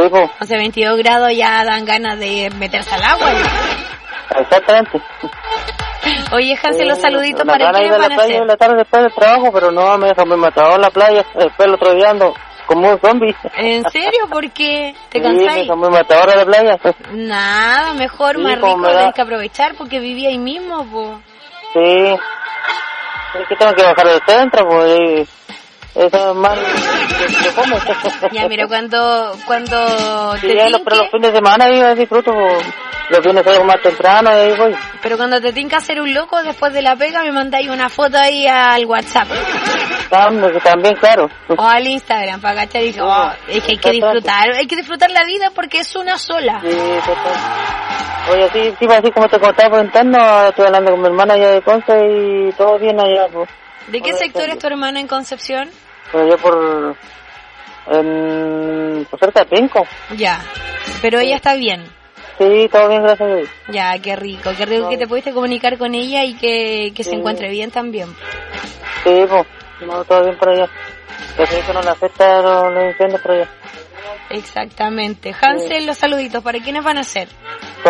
Sí, pues. O sea, 22 grados ya dan ganas de meterse al agua. Exactamente. Oye, Hansel, los saluditos la para quiénes ir a la van a playa ser. en la tarde después del trabajo, pero no, me dejó, me mató en la playa, después el otro día ando como un zombie. ¿En serio? ¿Por qué? ¿Te Sí, cansáis? me mató ahora la playa. Nada, mejor, Sí, más como rico, me da- tenés que aprovechar porque viví ahí mismo, po. Sí. Es que tengo que bajar del centro, pues. Eso es mal. ¿Lo como? Ya, mira, cuando Sí, te pero los tinque, fines de semana yo disfruto, pues. Los fines salgo más temprano y ahí voy. pero cuando te tinca hacer un loco después de la pega, me mandáis una foto ahí al WhatsApp También, claro. o al Instagram para cachar y dices, oh, es que hay que disfrutar la vida porque es una sola. Sí, total. Oye, sí, así como te contaba por interno, estoy hablando con mi hermana allá de Conce y todo bien allá, pues. ¿De qué sector es tu hermana en Concepción? Pues yo por cerca de Penco. Ya, pero ella está bien. Sí, todo bien, gracias a Dios. Ya, qué rico que te pudiste comunicar con ella y que se encuentre bien también. Sí, pues, no, todo bien por allá. Que sí, que no le afecta los incendios por allá. Exactamente. Hansel, los saluditos, ¿para quiénes van a ser?